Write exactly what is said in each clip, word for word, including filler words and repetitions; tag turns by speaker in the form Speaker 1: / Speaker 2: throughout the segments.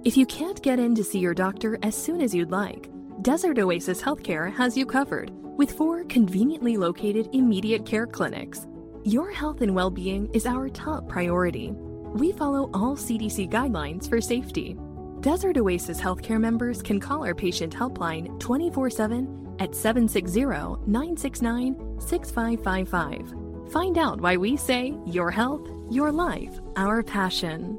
Speaker 1: If you can't get in to see your doctor as soon as you'd like, Desert Oasis Healthcare has you covered with four conveniently located immediate care clinics. Your health and well-being is our top priority. We follow all C D C guidelines for safety. Desert Oasis Healthcare members can call our patient helpline twenty-four seven at seven six zero, nine six nine, six five five five. Find out why we say your health, your life, our passion.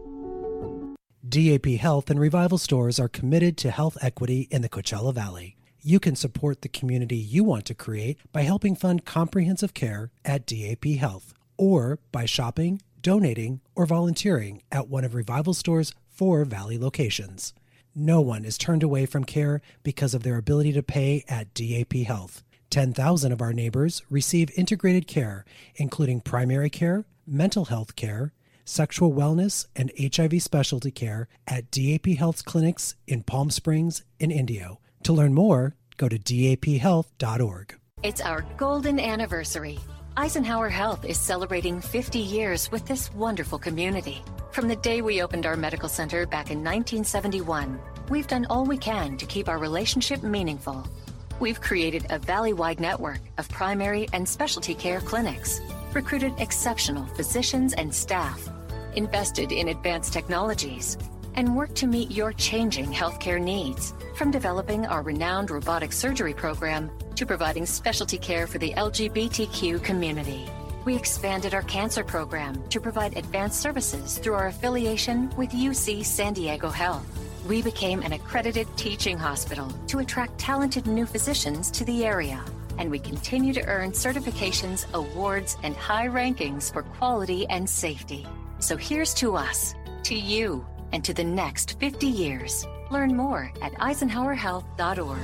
Speaker 2: D A P Health and Revival Stores are committed to health equity in the Coachella Valley. You can support the community you want to create by helping fund comprehensive care at D A P Health, or by shopping, donating, or volunteering at one of Revival Store's four Valley locations. No one is turned away from care because of their ability to pay at D A P Health. ten thousand of our neighbors receive integrated care, including primary care, mental health care, sexual wellness, and H I V specialty care at D A P Health's clinics in Palm Springs and Indio. To learn more, go to D A P health dot org.
Speaker 3: It's our golden anniversary. Eisenhower Health is celebrating fifty years with this wonderful community. From the day we opened our medical center back in nineteen seventy-one, we've done all we can to keep our relationship meaningful. We've created a valley-wide network of primary and specialty care clinics, recruited exceptional physicians and staff, invested in advanced technologies, and worked to meet your changing healthcare needs, from developing our renowned robotic surgery program to providing specialty care for the L G B T Q community. We expanded our cancer program to provide advanced services through our affiliation with U C San Diego Health. We became an accredited teaching hospital to attract talented new physicians to the area. And we continue to earn certifications, awards, and high rankings for quality and safety. So here's to us, to you, and to the next fifty years. Learn more at eisenhower health dot org.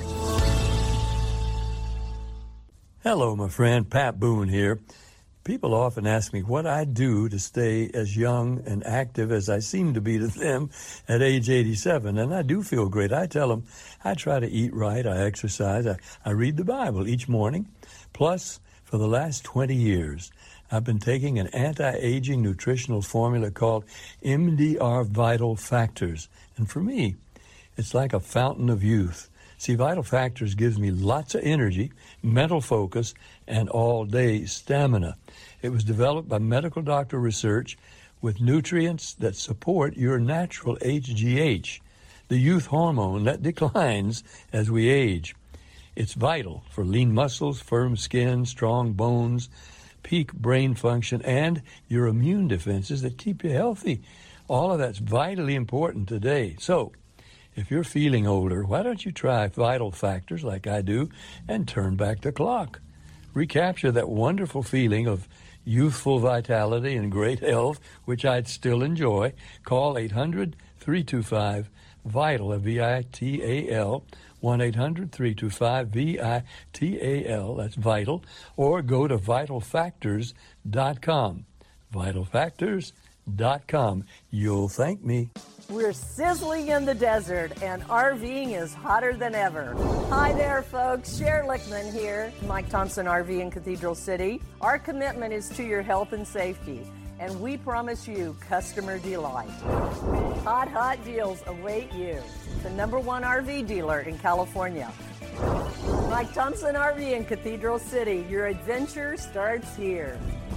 Speaker 4: Hello, my friend. Pat Boone here. People often ask me what I do to stay as young and active as I seem to be to them at age eighty-seven, and I do feel great. I tell them I try to eat right, I exercise, I, I read the Bible each morning. Plus, for the last twenty years, I've been taking an anti-aging nutritional formula called M D R Vital Factors. And for me, it's like a fountain of youth. See, Vital Factors gives me lots of energy, mental focus, and all-day stamina. It was developed by medical doctor research with nutrients that support your natural H G H, the youth hormone that declines as we age. It's vital for lean muscles, firm skin, strong bones, peak brain function, and your immune defenses that keep you healthy. All of that's vitally important today. So, if you're feeling older, why don't you try Vital Factors like I do and turn back the clock? Recapture that wonderful feeling of youthful vitality and great health, which I'd still enjoy. Call eight hundred, three two five, VITAL, V I T A L, one eight hundred, three two five, V I T A L, that's vital, or go to vital factors dot com. vital factors dot com. You'll thank me.
Speaker 5: We're sizzling in the desert, and RVing is hotter than ever. Hi there, folks. Cher Lichtman here, Mike Thompson R V in Cathedral City. Our commitment is to your health and safety, and we promise you customer delight. Hot, hot deals await you. The number one R V dealer in California. Mike Thompson R V in Cathedral City. Your adventure starts here.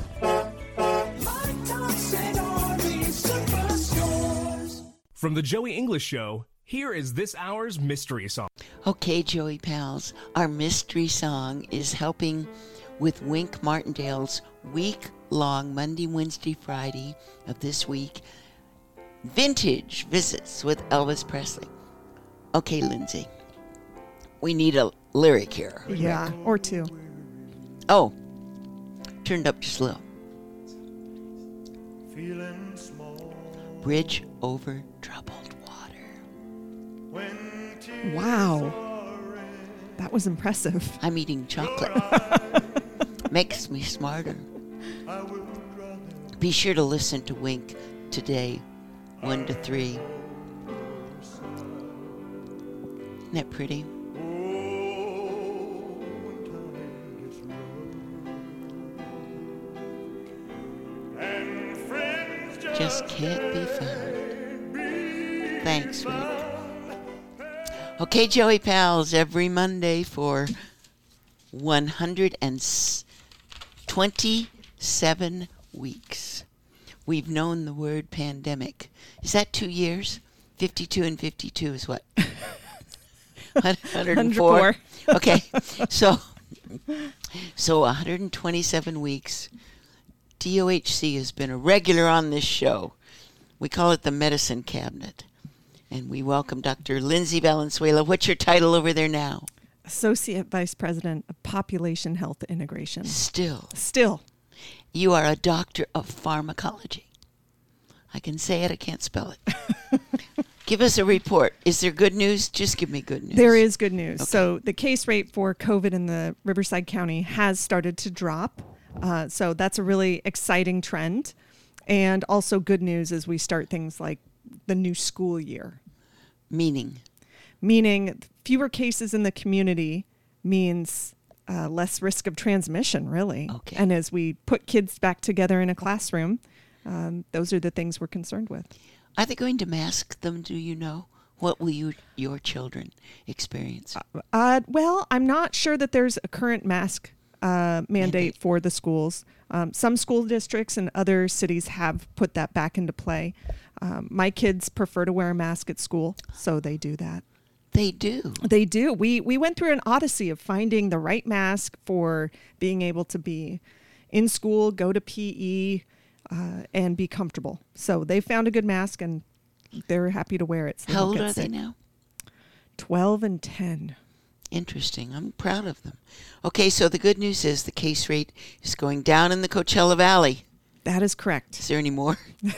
Speaker 6: Mike Thompson R V Superstores. From the Joey English Show, here is this hour's mystery song.
Speaker 7: Okay, Joey pals, our mystery song is helping with Wink Martindale's week-long Monday, Wednesday, Friday of this week, Vintage Visits with Elvis Presley. Okay, Lindsay, we need a lyric here.
Speaker 8: Yeah, or two.
Speaker 7: Oh, turned up just a little.
Speaker 9: Feeling small.
Speaker 7: Bridge over troubled water.
Speaker 8: Wow. That was impressive.
Speaker 7: I'm eating chocolate. Makes me smarter. Be sure to listen to Wink today, one to three. Isn't that pretty? Just can't be found. Thanks, Rick. Okay, Joey Pals, every Monday for one hundred twenty-seven weeks. We've known the word pandemic. Is that two years? fifty-two and fifty-two is what? one hundred four. Okay, so so one hundred twenty-seven weeks. D O H C has been a regular on this show. We call it the Medicine Cabinet. And we welcome Doctor Lindsay Valenzuela. What's your title over there now?
Speaker 8: Associate Vice President of Population Health Integration.
Speaker 7: Still.
Speaker 8: Still.
Speaker 7: You are a doctor of pharmacology. I can say it, I can't spell it. Give us a report. Is there good news? Just give me good news.
Speaker 8: There is good news.
Speaker 7: Okay.
Speaker 8: So the case rate for COVID in the Riverside County has started to drop. Uh, so that's a really exciting trend. And also good news as we start things like the new school year.
Speaker 7: Meaning?
Speaker 8: Meaning fewer cases in the community means uh, less risk of transmission, really.
Speaker 7: Okay.
Speaker 8: And as we put kids back together in a classroom, um, those are the things we're concerned with.
Speaker 7: Are they going to mask them, do you know? What will you, your children experience?
Speaker 8: Uh, well, I'm not sure that there's a current mask uh, mandate, mandate for the schools. Um, some school districts and other cities have put that back into play. Um, my kids prefer to wear a mask at school, so they do that.
Speaker 7: They do.
Speaker 8: They do. We we went through an odyssey of finding the right mask for being able to be in school, go to P E, uh, and be comfortable. So they found a good mask, and they're happy to wear it. So
Speaker 7: How old are sick. They now?
Speaker 8: twelve and ten.
Speaker 7: Interesting. I'm proud of them. Okay, so the good news is the case rate is going down in the Coachella Valley.
Speaker 8: That is correct.
Speaker 7: Is there any more?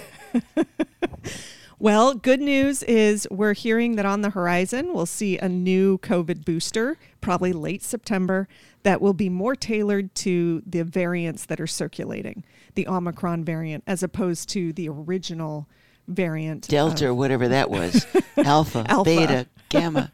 Speaker 8: Well, good news is we're hearing that on the horizon, we'll see a new COVID booster, probably late September, that will be more tailored to the variants that are circulating, the Omicron variant, as opposed to the original variant.
Speaker 7: Delta
Speaker 8: of,
Speaker 7: or whatever that was. Alpha,
Speaker 8: Alpha,
Speaker 7: beta, gamma.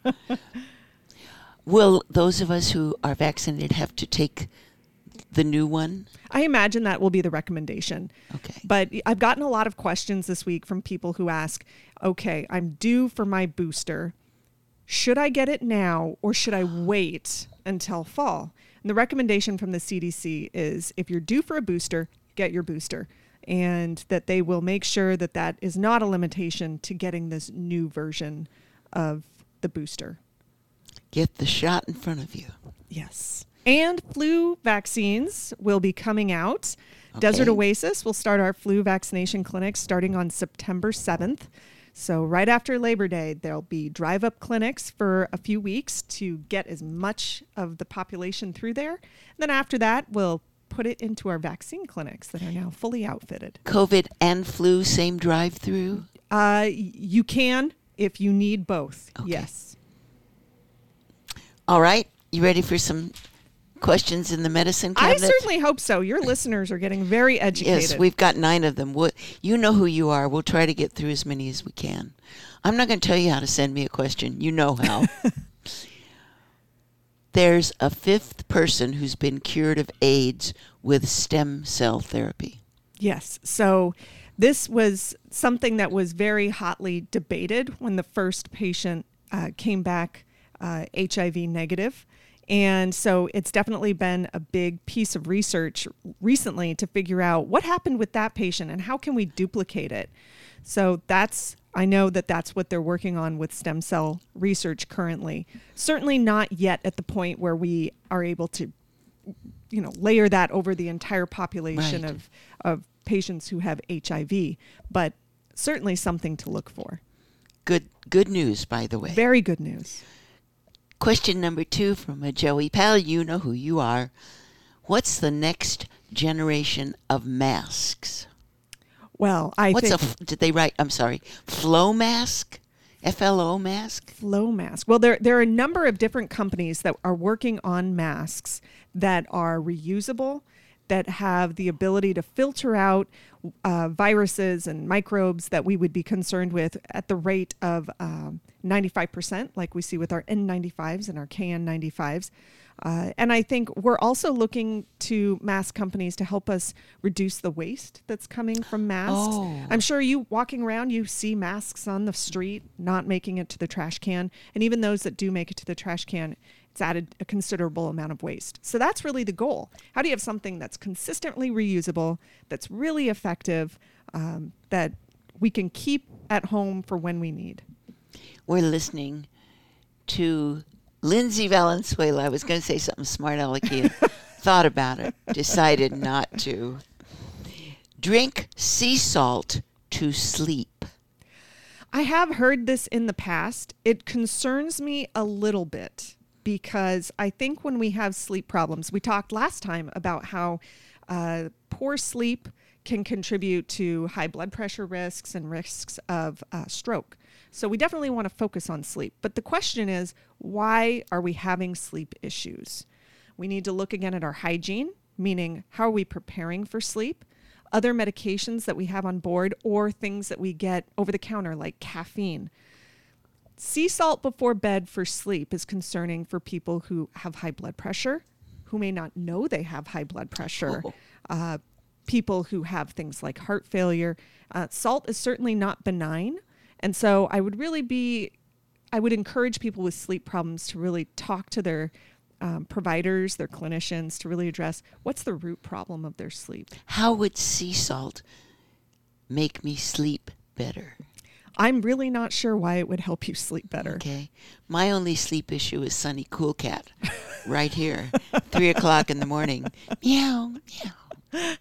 Speaker 7: Will those of us who are vaccinated have to take the new one?
Speaker 8: I imagine that will be the recommendation.
Speaker 7: Okay.
Speaker 8: But I've gotten a lot of questions this week from people who ask, okay, I'm due for my booster. Should I get it now or should I wait until fall? And the recommendation from the C D C is if you're due for a booster, get your booster. And that they will make sure that that is not a limitation to getting this new version of the booster.
Speaker 7: Get the shot in front of you.
Speaker 8: Yes. And flu vaccines will be coming out.
Speaker 7: Okay.
Speaker 8: Desert Oasis will start our flu vaccination clinics starting on September seventh. So right after Labor Day, there'll be drive-up clinics for a few weeks to get as much of the population through there. And then after that, we'll put it into our vaccine clinics that are now fully outfitted.
Speaker 7: COVID and flu, same drive-through?
Speaker 8: Uh, you can if you need both,
Speaker 7: okay.
Speaker 8: Yes.
Speaker 7: All right. You ready for some questions in the medicine cabinet?
Speaker 8: I certainly hope so. Your listeners are getting very educated.
Speaker 7: Yes, we've got nine of them. We'll, you know who you are. We'll try to get through as many as we can. I'm not going to tell you how to send me a question. You know how. There's a fifth person who's been cured of AIDS with stem cell therapy.
Speaker 8: Yes. So this was something that was very hotly debated when the first patient uh, came back uh, H I V negative. And so it's definitely been a big piece of research recently to figure out what happened with that patient and how can we duplicate it. So that's, I know that that's what they're working on with stem cell research currently. Certainly not yet at the point where we are able to, you know, layer that over the entire population
Speaker 7: Right.
Speaker 8: of, of patients who have H I V, but certainly something to look for.
Speaker 7: Good, good news, by the way.
Speaker 8: Very good news.
Speaker 7: Question number two from a Joey pal. You know who you are. What's the next generation of masks?
Speaker 8: Well, I
Speaker 7: What's
Speaker 8: think...
Speaker 7: a, f- did they write, I'm sorry, flow mask? F L O mask?
Speaker 8: Flow mask. Well, there, there are a number of different companies that are working on masks that are reusable, that have the ability to filter out uh, viruses and microbes that we would be concerned with at the rate of um, ninety-five percent, like we see with our N ninety-fives and our K N ninety-fives. Uh, and I think we're also looking to mask companies to help us reduce the waste that's coming from masks.
Speaker 7: Oh.
Speaker 8: I'm sure you walking around, you see masks on the street not making it to the trash can. And even those that do make it to the trash can, it's added a considerable amount of waste. So that's really the goal. How do you have something that's consistently reusable, that's really effective, um, that we can keep at home for when we need?
Speaker 7: We're listening to Lindsay Valenzuela. I was going to say something smart alecky. Thought about it. Decided not to. Drink sea salt to sleep.
Speaker 8: I have heard this in the past. It concerns me a little bit because I think when we have sleep problems, we talked last time about how uh, poor sleep can contribute to high blood pressure risks and risks of uh, stroke. So we definitely want to focus on sleep. But the question is, why are we having sleep issues? We need to look again at our hygiene, meaning how are we preparing for sleep, other medications that we have on board, or things that we get over the counter like caffeine. Sea salt before bed for sleep is concerning for people who have high blood pressure, who may not know they have high blood pressure,
Speaker 7: Oh.
Speaker 8: uh, people who have things like heart failure. Uh, salt is certainly not benign. And so I would really be, I would encourage people with sleep problems to really talk to their um, providers, their clinicians, to really address what's the root problem of their sleep.
Speaker 7: How would sea salt make me sleep better?
Speaker 8: I'm really not sure why it would help you sleep better.
Speaker 7: Okay. My only sleep issue is Sunny Cool Cat right here, three o'clock in the morning. Meow, meow.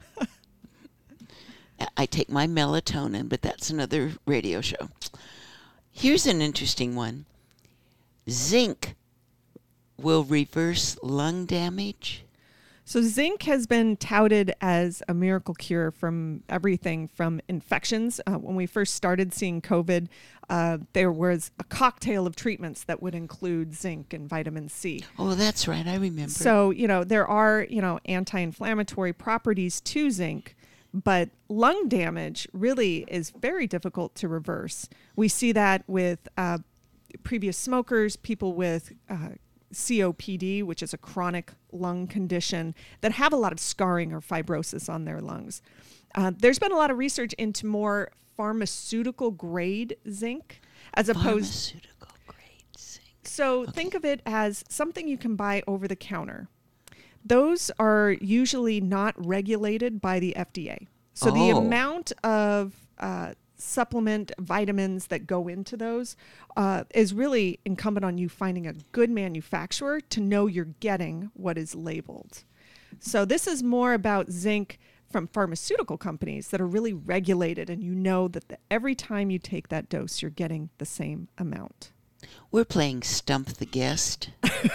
Speaker 7: I take my melatonin, but that's another radio show. Here's an interesting one. Zinc will reverse lung damage.
Speaker 8: So zinc has been touted as a miracle cure from everything from infections. Uh, when we first started seeing COVID, uh, there was a cocktail of treatments that would include zinc and vitamin C.
Speaker 7: Oh, that's right. I remember.
Speaker 8: So, you know, there are, you know, anti-inflammatory properties to zinc, but lung damage really is very difficult to reverse. We see that with uh, previous smokers, people with uh, C O P D, which is a chronic lung condition that have a lot of scarring or fibrosis on their lungs. Uh, there's been a lot of research into more pharmaceutical grade zinc as opposed.
Speaker 7: Pharmaceutical grade zinc.
Speaker 8: So
Speaker 7: Okay.
Speaker 8: think of it as something you can buy over the counter. Those are usually not regulated by the F D A. So the
Speaker 7: Oh.
Speaker 8: amount of uh, supplement vitamins that go into those uh, is really incumbent on you finding a good manufacturer to know you're getting what is labeled. So this is more about zinc from pharmaceutical companies that are really regulated, and you know that the, every time you take that dose, you're getting the same amount.
Speaker 7: We're playing Stump the Guest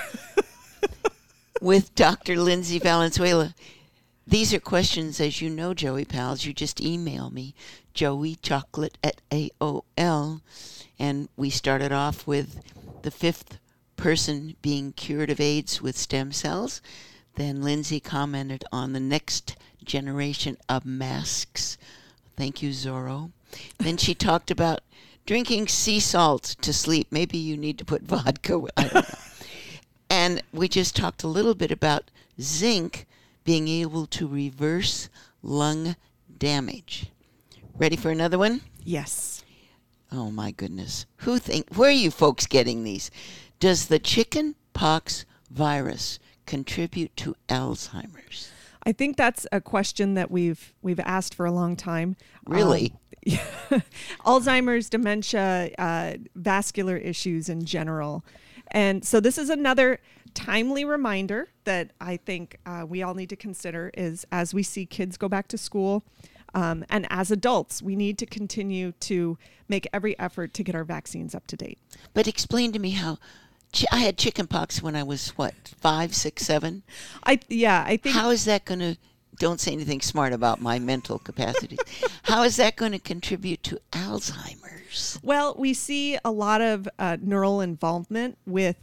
Speaker 7: with Doctor Lindsay Valenzuela. These are questions, as you know, Joey Pals. You just email me, joeychocolate at A O L. And we started off with the fifth person being cured of AIDS with stem cells. Then Lindsay commented on the next generation of masks. Thank you, Zorro. Then she talked about drinking sea salt to sleep. Maybe you need to put vodka. I don't know. And we just talked a little bit about zinc being able to reverse lung damage. Ready for another one?
Speaker 8: Yes.
Speaker 7: Oh my goodness. Who think where are you folks getting these? Does the chicken pox virus contribute to Alzheimer's?
Speaker 8: I think that's a question that we've we've asked for a long time.
Speaker 7: Really?
Speaker 8: Um, Alzheimer's, dementia, uh, vascular issues in general. And so this is another timely reminder that I think uh, we all need to consider is as we see kids go back to school, um, and as adults, we need to continue to make every effort to get our vaccines up to date.
Speaker 7: But explain to me how chi- I had chicken pox when I was, what, five, six, seven?
Speaker 8: I yeah, I think
Speaker 7: How is that going to, don't say anything smart about my mental capacities. How is that going to contribute to Alzheimer's?
Speaker 8: Well, we see a lot of uh, neural involvement with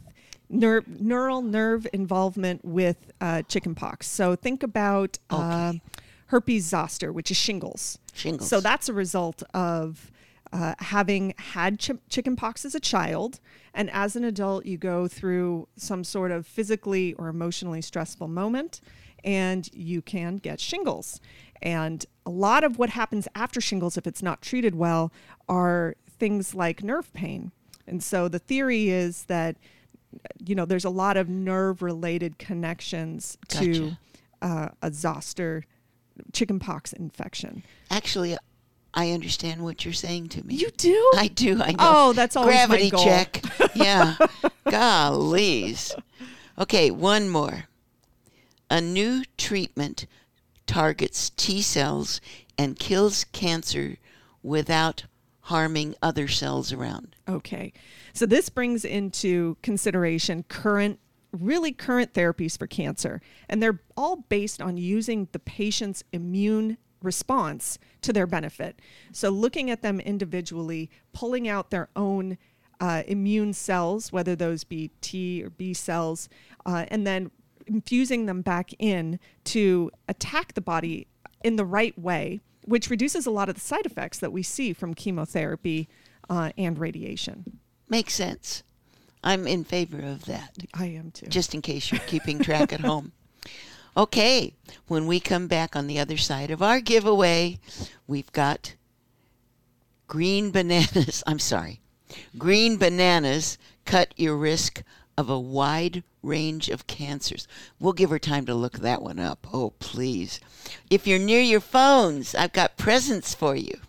Speaker 8: ner- neural nerve involvement with uh, chickenpox. So think about
Speaker 7: Okay.
Speaker 8: uh, herpes zoster, which is shingles.
Speaker 7: Shingles.
Speaker 8: So that's a result of uh, having had ch- chickenpox as a child, and as an adult, you go through some sort of physically or emotionally stressful moment, and you can get shingles. And a lot of what happens after shingles, if it's not treated well, are things like nerve pain. And so the theory is that, you know, there's a lot of nerve-related connections to
Speaker 7: Gotcha.
Speaker 8: uh, a zoster chickenpox infection.
Speaker 7: Actually, I understand what you're saying to me.
Speaker 8: You do?
Speaker 7: I do. I know.
Speaker 8: Oh, that's always my
Speaker 7: Gravity
Speaker 8: goal.
Speaker 7: check. Yeah. Gollies. Okay, one more. A new treatment targets T cells and kills cancer without harming other cells around.
Speaker 8: Okay. So this brings into consideration current, really current therapies for cancer. And they're all based on using the patient's immune response to their benefit. So looking at them individually, pulling out their own uh, immune cells, whether those be T or B cells, uh, and then infusing them back in to attack the body in the right way, which reduces a lot of the side effects that we see from chemotherapy uh, and radiation.
Speaker 7: Makes sense. I'm in favor of that,
Speaker 8: I am too.
Speaker 7: just in case you're keeping track at home. Okay, when we come back on the other side of our giveaway, we've got green bananas. I'm sorry. Green bananas cut your risk of a wide range of cancers. We'll give her time to look that one up. Oh, please. If you're near your phones, I've got presents for you.